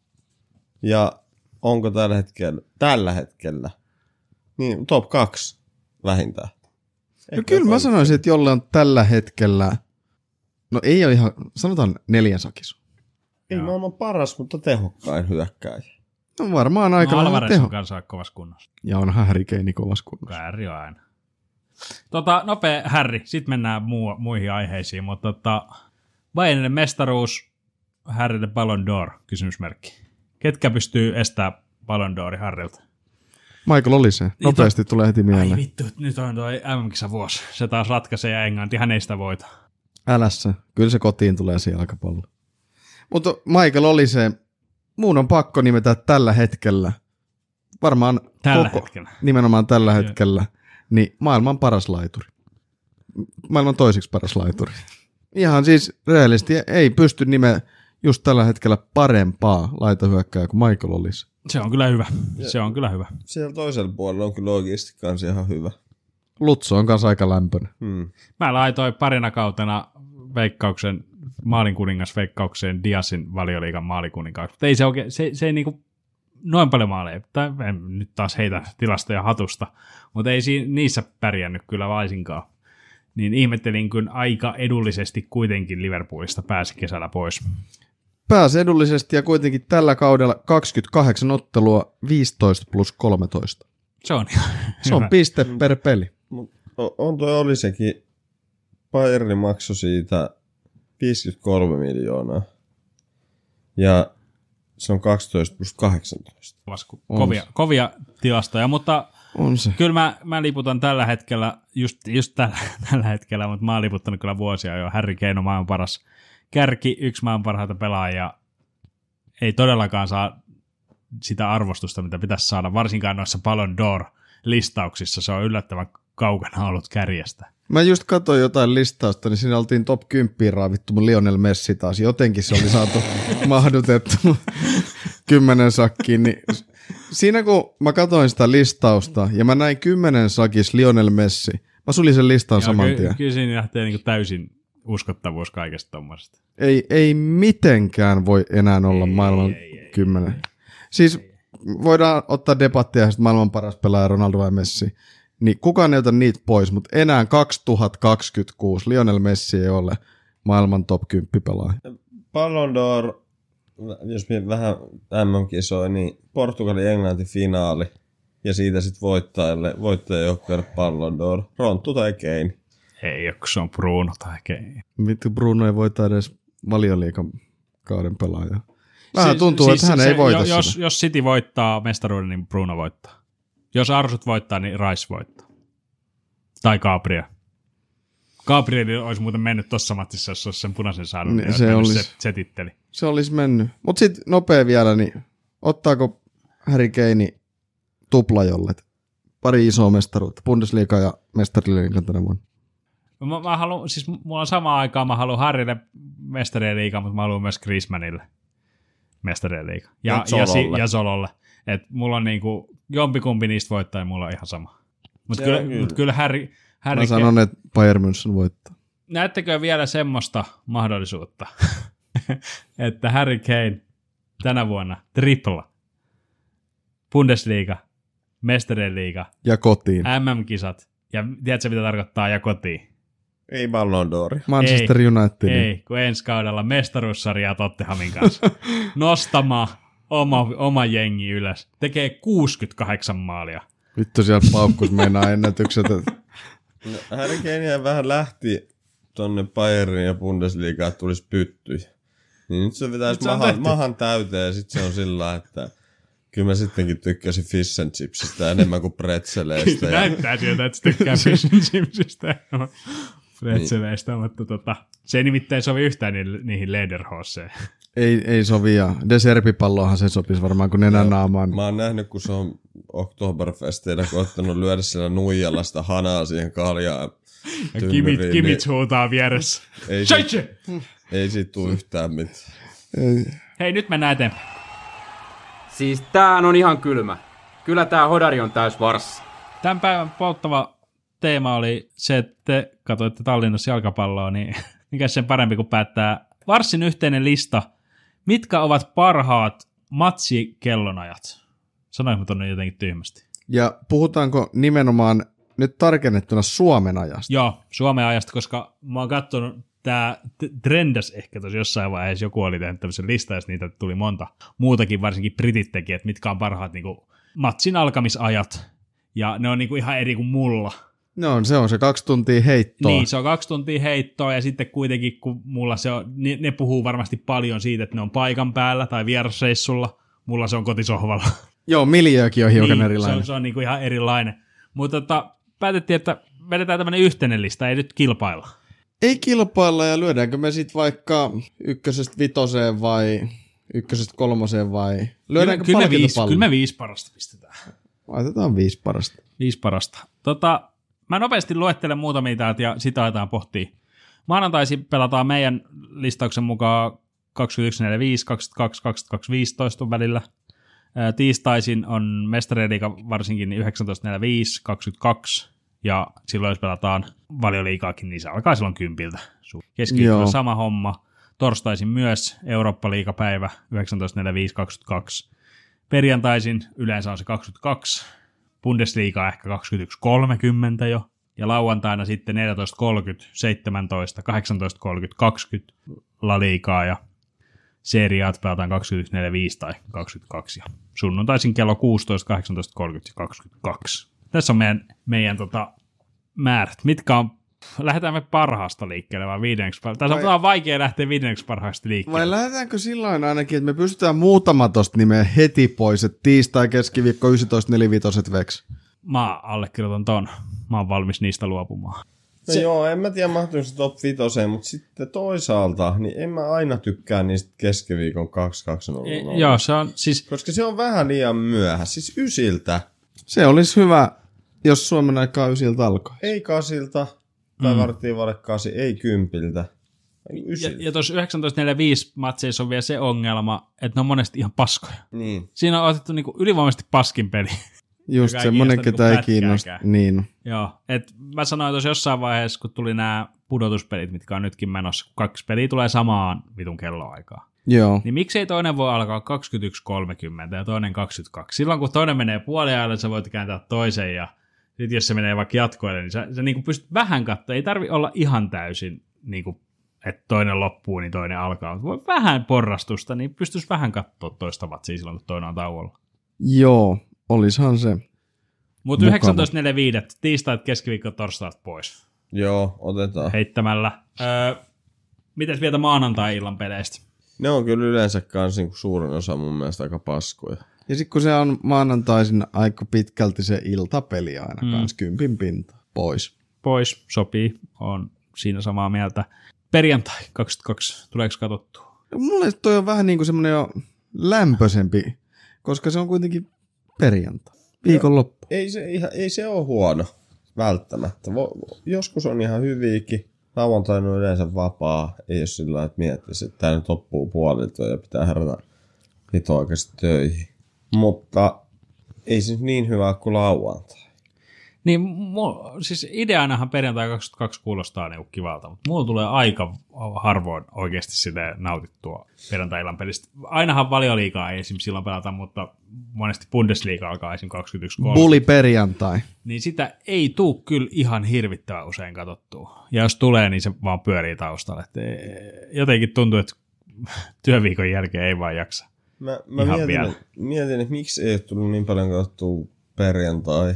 Ja onko tällä hetkellä niin top 2 vähintään. No kyllä mä sanoisin, että Jolle on tällä hetkellä, no ei ole ihan, sanotaan 4 sakis. Ei maailman paras, mutta tehokkain hyökkääjä. No varmaan aika lailla Alvarez on kanssa kovassa kunnossa. Ja onhan Harry Kane kovassa kunnossa. Harry on aina. Nopea Harry, sitten mennään muihin aiheisiin, mutta Bayernin mestaruus, Harrylle Ballon d'Or, kysymysmerkki. Ketkä pystyy estämään Ballon d'Orin Harrylta? Michael Olise, nopeasti tulee heti mieleen. Ai vittu, nyt on toi MM-kisa vuosi. Se taas ratkaisee ja Englanti, hän ei sitä voita. Älässä, kyllä se kotiin tulee siihen jalkapallo. Mutta Michael Olise, muun on pakko nimetä tällä hetkellä, varmaan nimenomaan tällä hetkellä, niin maailman paras laituri. Maailman toiseksi paras laituri. Ihan siis rehellisesti ei pysty nimeä just tällä hetkellä parempaa laitahyökkääjää kuin Michael Olise. Se on kyllä hyvä. Se on kyllä hyvä. Siellä toisella puolella on kyllä oikeasti kanssa ihan hyvä. Lutso on kanssa aika lämpöinen. Mä laitoin parina kautena Veikkauksen maalinkuningas-veikkaukseen Diasin Valioliigan maalikuninkaksi. Mutta ei se oikein, se ei niinku noin paljon maaleja, tai en nyt taas heitä tilastoja hatusta, mutta ei niissä pärjännyt kyllä laisinkaan. Niin ihmettelin, kun aika edullisesti kuitenkin Liverpoolista pääsi kesällä pois. Pääsi edullisesti ja kuitenkin tällä kaudella 28 ottelua 15+13. Se on Se on piste per peli. On toi oli sekin, Bayern maksoi siitä 53 miljoonaa. Ja se on 12+18. Kovia tilastoja, mutta on se. Kyllä mä liputan tällä hetkellä, just tällä hetkellä, mutta mä oon liputtanut kyllä vuosia jo. Harry Kane on maailman paras kärki, yksi maailman parhaita pelaajia. Ei todellakaan saa sitä arvostusta, mitä pitäisi saada, varsinkaan noissa Ballon d'Or-listauksissa. Se on yllättävän kaukana ollut kärjestä. Mä just katsoin jotain listausta, niin siinä oltiin top 10 raavittu mun Lionel Messi taas. Jotenkin se oli saatu mahdutettu 10 sakkiin. Niin siinä kun mä katsoin sitä listausta ja mä näin 10 sakissa Lionel Messi, mä sulin sen listan saman tien. Kyllä siinä lähtee niin täysin uskottavuus kaikesta tommosesta. Ei mitenkään voi enää olla maailman 10. Siis voidaan ottaa debattia, että maailman paras pelaaja Ronaldo vai Messi. Niin kukaan ei ota niitä pois, mutta enää 2026 Lionel Messi ei ole maailman top 10 pelaaja. Ballon d'Or, jos vähän MM-kisoin, niin Portugali-Englanti finaali. Ja siitä sitten voittajajoukkueelle Ballon d'Or. Ronttu tai Kane. Ei ole, kun se on Bruno tai Kane. Vittu, Bruno ei voita edes Valioliigan kauden pelaajaa. Vähän tuntuu, että hän ei voita sitä. Jos City voittaa mestaruuden, niin Bruno voittaa. Jos Arsut voittaa, niin Rice voittaa. Tai Gabriel. Gabriel olisi muuten mennyt tuossa matsissa, jos olisi sen punaisen saanut. Niin se titteli. Se olisi mennyt. Mutta sitten nopea vielä, niin ottaako Harry Kane tuplajollet? Pari isoa mestaruutta. Bundesliga ja Mestariliigan tänä vuonna. Mä haluan, siis mulla on samaan aikaan, mä haluan Harrylle Mestarien liiga, mutta mä haluan myös Griezmannille Mestarien liiga. Ja Zololle. Et mulla on niinku, jompikumpi niistä voittaa ja mulla on ihan sama. Mutta kyllä Harry mä sanon, että Bayern München voittaa. Näettekö vielä semmoista mahdollisuutta, että Harry Kane tänä vuonna tripla. Bundesliga, Mestarien liiga, Ja kotiin. MM-kisat. Ja tiedätkö, mitä tarkoittaa ja kotiin? Ei Ballon d'Or. Manchester United. Ei, kun ensi kaudella mestaruussarjaa Tottenhamin kanssa. Nostamaan oma jengi ylös. Tekee 68 maalia. Vittu siellä paukkus meinaa ennätykset. No, Harry Kane vähän lähti tonne Bayernin ja Bundesligaan, että tulisi pyttyjä. Niin nyt se vetäisi mahan täyteen ja sit se on sillä, että kyllä mä sittenkin tykkäsin fish and chipsistä enemmän kuin pretzeleistä. Näyttää sieltä, että se tykkää fish and chipsistä enemmän pretzeleistä, mutta se ei nimittäin sovi yhtään niihin lederhosseihin. Ei sovi, ja deserpipalloahan se sopisi varmaan kuin nenänaamaan. Mä oon nähnyt, kun se on Oktoberfesteillä koittanut lyödä siellä nuijalla sitä hanaa siihen kaljaan. Ja Kimmich huutaa vieressä. Ei siitä tule yhtään mitään. Hei, nyt mennään eteenpäin. Siis tää on ihan kylmä. Kyllä tää hodari on täys varssi. Tämän päivän polttava teema oli se, että te katsoitte Tallinnassa jalkapalloa, niin mikä sen parempi kuin päättää varssin yhteinen lista. Mitkä ovat parhaat matsikellonajat? Sanoinko tuonne jotenkin tyhmästi? Ja puhutaanko nimenomaan nyt tarkennettuna Suomen ajasta? Joo, Suomen ajasta, koska mä oon katsonut, tää trendas ehkä tosi jossain vaiheessa, joku oli tehnyt tämmöisen listan, ja niitä tuli monta muutakin, varsinkin britit teki, että mitkä on parhaat niinku matsin alkamisajat, ja ne on niinku ihan eri kuin mulla. No, se on se 2 tuntia heittoa. Niin, se on 2 tuntia heittoa, ja sitten kuitenkin, kun mulla se on, ne puhuu varmasti paljon siitä, että ne on paikan päällä tai vierasreissulla, mulla se on kotisohvalla. Joo, miljöökin on hiukan niin, erilainen. Se on niinku ihan erilainen. Mutta päätettiin, että vedetään tämmöinen yhteinen lista, ei nyt kilpailla. Ei kilpailla, ja lyödäänkö me sitten vaikka 1-5 vai 1-3 vai lyödäänkö palkintopallo? Kyllä me 5 parasta pistetään. Laitetaan 5 parasta. 5 parasta. Mä nopeasti luettelen muutamia täältä ja sitä aletaan pohtia. Maanantaisin pelataan meidän listauksen mukaan 21.45, 22, 22, 15 välillä. Tiistaisin on Mestarien liiga varsinkin 19.45, 22 ja silloin jos pelataan Valioliigaakin, niin se alkaa silloin 10. Keskiviikkona sama homma. Torstaisin myös Eurooppa-liigapäivä 19.45, 22. Perjantaisin yleensä on se 22. Bundesliga ehkä 21.30 jo. Ja lauantaina sitten 14.30, 17, 18.30, 20 La Ligaa ja seriaat pelataan 21.45 tai 22. Ja sunnuntaisin kello 16, 18.30 ja 22. Tässä on meidän määrät. Mitkä on, lähdetään me parhaasta liikkeelle vai 5. Tässä on vaikea lähteä 5. parhaasta liikkeelle. Vai lähdetäänkö silloin ainakin, että me pystytään muutama tosta nimeä heti pois, että tiistai, keskiviikko, 19.45 veks. Mä allekirjoitan ton. Mä oon valmis niistä luopumaan. No joo, en mä tiedä mahtuuko se top 5, mutta sitten toisaalta, niin en mä aina tykkää niistä keskiviikon 2-2-0. Joo, se on siis... Koska se on vähän liian myöhä, siis 9. Se olisi hyvä, jos Suomen aikaa 9 alkoi. Ei 8 tai varttiin vaille 8, ei 10. Ja tuossa 19.45 matseissa on vielä se ongelma, että ne on monesti ihan paskoja. Niin. Siinä on otettu niinku ylivoimaisesti paskin peli. Just semmoinen, ketä ei kiinnosta. Niin. Joo, et mä sanoin tuossa jossain vaiheessa, kun tuli nämä pudotuspelit, mitkä on nytkin menossa, kun 2 peliä tulee samaan vitun kelloaikaan. Joo. Niin miksei toinen voi alkaa 21.30 ja toinen 22? Silloin kun toinen menee puoliajalle, sä voit kääntää toisen ja sitten jos se menee vaikka jatkoille, niin sä niinku pystyt vähän katsoa. Ei tarvi olla ihan täysin, niinku, että toinen loppuu, niin toinen alkaa. Mutta voi vähän porrastusta, niin pystyisi vähän katsoa toista matsia silloin, kun toinen on tauolla. Joo, olishan se. Mutta 19.45, tiistait, keskiviikko, torstaat pois. Joo, otetaan. Heittämällä. Mites vielä maanantai-illan peleistä? Ne on kyllä yleensä kans niinku suurin osa mun mielestä aika paskoja. Ja sitten kun se on maanantaisin aika pitkälti se iltapeli aina kans 10 pinta. Pois, sopii. On siinä samaa mieltä. Perjantai 22, tuleeko katsottua? Mulle toi on vähän niin kuin semmoinen jo lämpöisempi, koska se on kuitenkin perjantai. Viikonloppu. Ei se ole huono, välttämättä. Joskus on ihan hyviäkin. Lauantaina on yleensä vapaa. Ei ole sillä lailla, että miettisi, että tämä nyt loppuu puolilta ja pitää herätä hitoaikaisesti töihin. Mutta ei se niin hyvä kuin lauantai. Niin, siis ideanahan perjantai 22 kuulostaa niinku kivalta, mutta mulla tulee aika harvoin oikeasti sitä nautittua perjantai-illan pelistä. Ainahan Valioliigaa ei esimerkiksi silloin pelata, mutta monesti Bundesliga alkaa esimerkiksi 21.3. Bulli perjantai. Niin sitä ei tule kyllä ihan hirvittävän usein katsottua. Ja jos tulee, niin se vaan pyörii taustalla. Et jotenkin tuntuu, että työviikon jälkeen ei vaan jaksa. Mä mietin, että miksi ei ole tullut niin paljon katsottua perjantai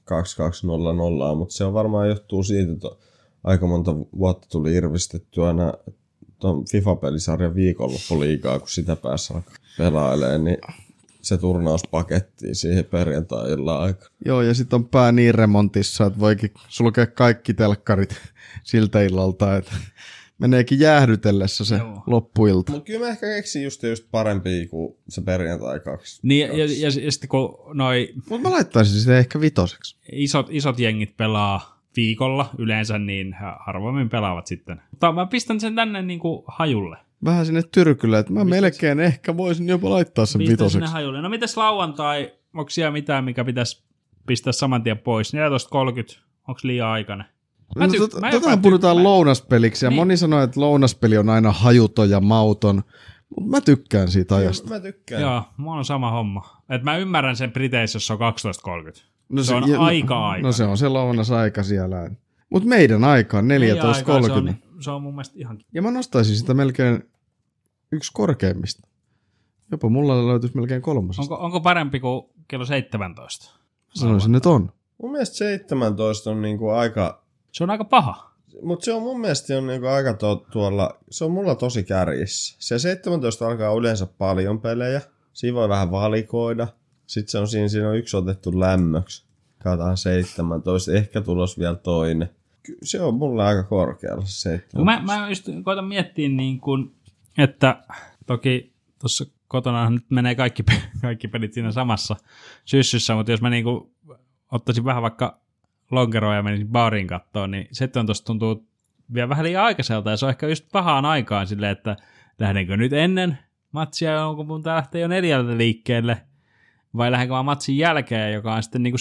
22.00, mutta se on varmaan johtuu siitä, että aika monta vuotta tuli irvistetty aina tuon FIFA-pelisarjan viikonloppuliigaa, kun sitä päässä alkaa pelailemaan, niin se turnaus pakettiin siihen perjantai-illan aikaan. Joo, ja sitten on pää niin remontissa, että voikin sulkea kaikki telkkarit siltä illalta, että meneekin jäähdytellessä se loppuilta. Mutta kyllä mä ehkä keksin just parempia kuin se perjantai 2. Niin, ja sitten kun Mutta mä laittaisin sitä ehkä vitoseksi. Isot jengit pelaa viikolla yleensä, niin harvoimmin pelaavat sitten. Mutta mä pistän sen tänne niin kuin hajulle. Vähän sinne tyrkylle, että mä melkein ehkä voisin jopa laittaa sen pistän vitoseksi. Sinne hajulle. No mites lauantai? Onko siellä mitään, mikä pitäisi pistää saman tien pois? 14.30. Onko liian aikainen? Totahan puhutaan lounaspeliksi, ja niin. Moni sanoo, että lounaspeli on aina hajuton ja mauton, mutta mä tykkään siitä ajasta. Mä tykkään. Joo, mulla on sama homma. Et mä ymmärrän sen Briteissä, jos on 12.30. No se on aika. No se on se lounasaika siellä. Mutta meidän aika on 14.30. Se on mun mielestä ihan... Ja mä nostaisin sitä melkein yksi korkeimmista. Jopa mulla löytyisi melkein 3. Onko parempi kuin kello 17? Sanoisin, että on. Mun mielestä 17 on niinku aika... Se on aika paha. Mutta se on mun mielestä on niinku aika tuolla, se on mulla tosi kärjissä. Se 17 alkaa yleensä paljon pelejä, siinä voi vähän valikoida. Sitten siinä on yksi otettu lämmöksi. Katsotaan 17, ehkä tulos vielä toinen. Se on mulla aika korkealla se 17. Mä just koitan miettiä, niin kun, että toki tuossa kotona nyt menee kaikki pelit siinä samassa syssyssä, mutta jos mä niinku ottaisin vähän vaikka lonkeroa ja menisin baariin kattoon, niin 17 tuntuu vielä vähän liian aikaiselta, ja se on ehkä just pahaan aikaan silleen, että lähdenkö nyt ennen matsia, onko mun tää lähtee jo 4 liikkeelle, vai lähdenkö mä matsin jälkeen, joka on sitten niinku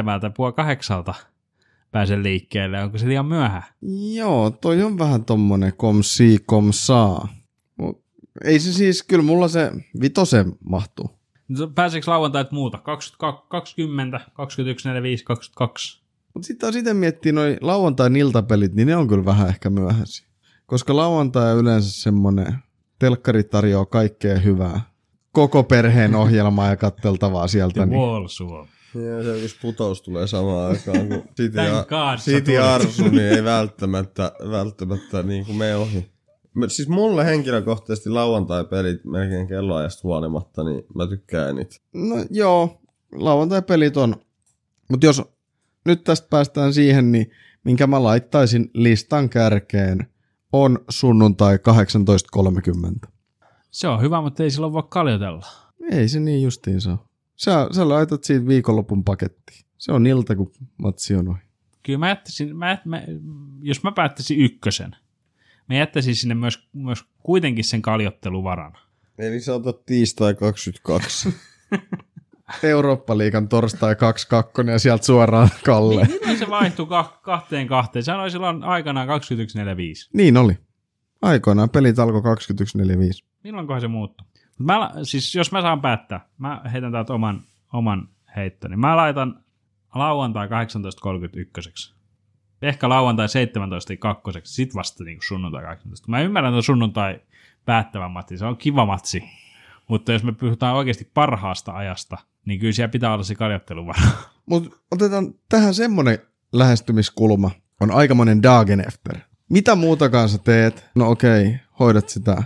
7:30 pääsen liikkeelle, onko se liian myöhä? Joo, toi on vähän tommonen kom saa. Ei se siis, kyllä mulla se 5 mahtuu. Pääseekö lauantait muuta? 20, 21, 45, 22? Mutta sitten taas itse miettii noi lauantain iltapelit, niin ne on kyllä vähän ehkä myöhäisiä. Koska lauantai on yleensä semmonen, telkkari tarjoaa kaikkea hyvää. Koko perheen ohjelmaa ja katteltavaa sieltä. Niin. Ja se jos putous tulee samaan aikaan, kun City Arsu, niin ei välttämättä niin kuin mene ohi. Siis mulle henkilökohtaisesti lauantai-pelit melkein kelloajasta huolimatta, niin mä tykkään niitä. No joo, lauantai-pelit on. Mutta jos nyt tästä päästään siihen, niin minkä mä laittaisin listan kärkeen, on sunnuntai 18.30. Se on hyvä, mutta ei silloin voi kaljotella. Ei se niin justiinsa. Sä laitat siitä viikonlopun pakettiin. Se on ilta, kun matsi on ohi. Kyllä mä jättäisin, jos mä päättäisin 1, mä jättäisin sinne myös kuitenkin sen kaljotteluvaran. Eli sä otat tiistai 22. Eurooppa-liigan torstai 2-2 ja sieltä suoraan Kalle. Niin se vaihtui 2-2. Se oli silloin aikanaan 21.45. Niin oli. Aikoinaan pelit alkoi 21.45. Milloinkohan se muuttui? Siis jos mä saan päättää, mä heitän täältä oman heittoni. Mä laitan lauantai 18.31. Ehkä lauantai 17.2. Sit vasta niin sunnuntai 18. Mä ymmärrän tuon sunnuntai päättävän matsi. Se on kiva matsi. Mutta jos me puhutaan oikeasti parhaasta ajasta, niin kyllä siellä pitää olla se kaljotteluvara. Mutta otetaan tähän semmoinen lähestymiskulma. On aikamoinen dagen efter. Mitä muutakaan sä teet? No okei, hoidat sitä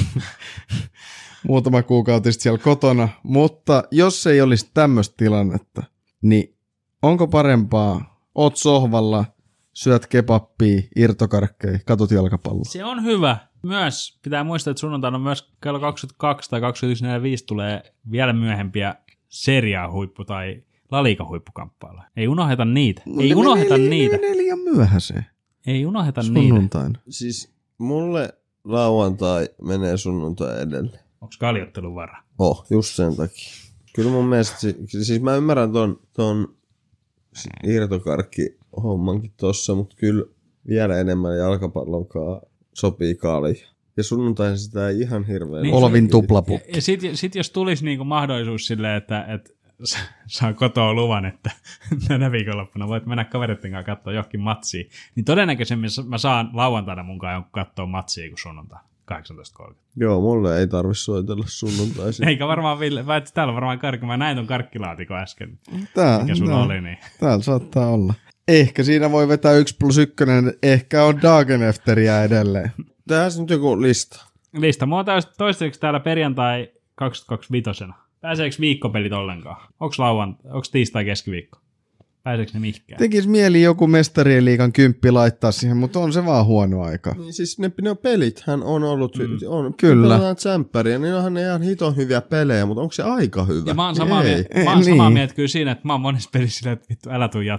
muutama kuukautista siellä kotona. Mutta jos ei olisi tämmöistä tilannetta, niin onko parempaa? Oot sohvalla, syöt kebappia, irtokarkkeja, katot jalkapalloa. Se on hyvä. Myös pitää muistaa, että sunnuntaina myös kello 22 tai 21.45 tulee vielä myöhempiä seriahuippu- tai laliikahuippukamppailuja. Ei unoheta niitä. Ei unoheta niitä. Ne menee liian myöhäiseen. Ei unoheta sunnuntain. niitä. Siis mulle lauantai menee sunnuntai edelle. Onko kaljotteluvara? Just sen takia. Kyllä mun mielestä, siis mä ymmärrän ton irtokarkki-hommankin tossa, mutta kyllä vielä enemmän jalkapallonkaan sopii kalja. Ja sunnuntaisin sitä ei ihan hirveän... Niin, Olvin tuplapukki. Ja sit jos tulisi niinku mahdollisuus silleen, että saa kotoa luvan, että tänä viikonloppuna voit mennä kavereiden kanssa katsoa johonkin matsia, niin todennäköisemmin mä saan lauantaina munkaan jonkun katsoa matsia kuin sunnuntaina 18.30. Joo, mulle ei tarvitse soitella sunnuntaisin. Eikä varmaan Ville, täällä on varmaan karkki, mä näin ton karkkilaatikon äsken, mikä sulla oli. Niin. Täällä saattaa olla. Ehkä siinä voi vetää 1+1, ehkä on Dagenefteriä edelleen. Tehdään nyt joku lista. Lista. Mä oon toistaiseksi täällä perjantai 22.5. Pääseekö viikkopelit ollenkaan? Onks tiistai keskiviikko? Pääseekö ne mihinkään? Tekis mieli joku Mestarien liigan 10 laittaa siihen, mutta on se vaan huono aika. Niin siis ne pelithän on ollut, Kyllä. Pelataan tsemppäriä, niin onhan ne ihan hiton hyviä pelejä, mutta onko se aika hyvä? Ja mä oon samaa mieltä kyllä siinä, että mä oon monessa pelissä silleen, että vittu, älä tuu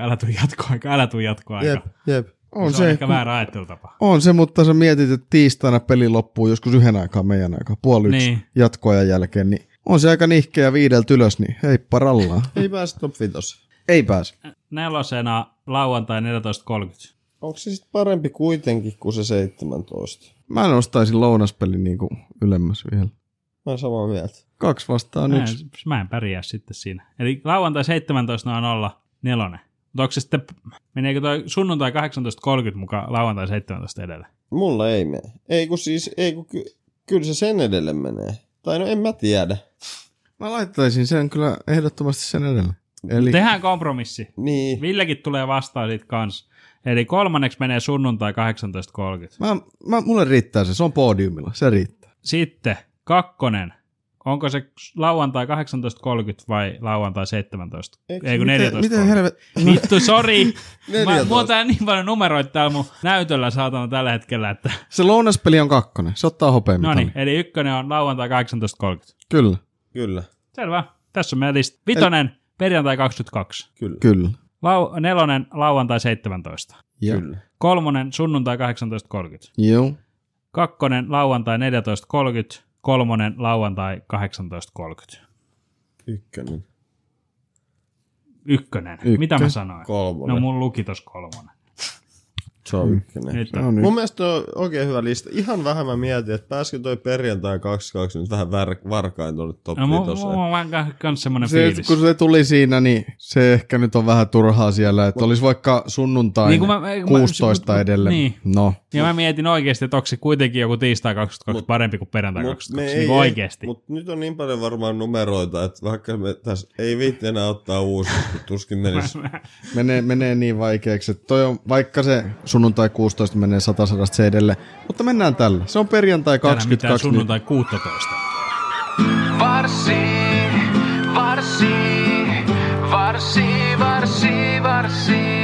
jatkoaika. Jep. Se on ehkä väärä ajattelutapa. On se, mutta sä mietit, että tiistaina peli loppuu joskus 1 aikaa meidän aikaa, 12:30 niin. Jatkoajan jälkeen, niin on se aika nihkeä 5 ylös, niin heippa rallaa. Ei pääse top 5. Ei pääse. 4. lauantai 14.30. Onko se sitten parempi kuitenkin kuin se 17? Mä nostaisin lounaspelin niinku ylemmäs vielä. Mä oon samaa mieltä. 2 vastaan 1. Mä en pärjää sitten siinä. Eli lauantai 17.04. Mutta onko se sitten, meneekö toi sunnuntai 18.30 mukaan lauantai 17 edelle? Mulla ei mene. Kyllä se sen edelle menee. Tai no en mä tiedä. Mä laittaisin sen kyllä ehdottomasti sen edelle. Eli... Tehdään kompromissi. Niin. Villekin tulee vastaan siitä kans. Eli 3. menee sunnuntai 18.30. Mulle riittää se on podiumilla, se riittää. Sitten 2. Onko se lauantai 18.30 vai lauantai 17? Ei kun 14. Miten helvet... Vittu, sori. Mulla on täällä niin paljon numeroita täällä mun näytöllä saatana tällä hetkellä, että... Se lounaspeli on 2. Se ottaa hopeamitalin. No niin, eli 1 on lauantai 18.30. Kyllä. Selvä. Tässä on meidän lista. 5. perjantai 22. Kyllä. 4. lauantai 17. Ja. Kyllä. 3. sunnuntai 18.30. Joo. 2. lauantai 14.30. 3. lauantai 18.30. 1. 1. Mitä mä sanoin? 3. No mun luki tos 3. Se on 1. Nyt No niin. Mun mielestä on oikein hyvä lista. Ihan vähän mä mietin, että pääsikö toi perjantai 22 nyt vähän varkain tuonne top 5. Mulla on kans semmonen Se, fiilis. kun se tuli siinä, niin se ehkä nyt on vähän turhaa siellä, että olisi vaikka sunnuntai Niin 16 edelle. Niin. No. Ja mä mietin oikeesti, että onko se kuitenkin joku tiistai 22 parempi kuin perjantai 22. Niin oikeesti. Mutta nyt on niin paljon varmaan numeroita, että vaikka me tässä ei viitti enää ottaa uusia, tuskin menisi. menee niin vaikeaksi, että toi on, vaikka se sunnuntai 16 menee 100 se edelle, mutta mennään tällä. Se on perjantai 22. Mitään sunnuntai 16. Varsi.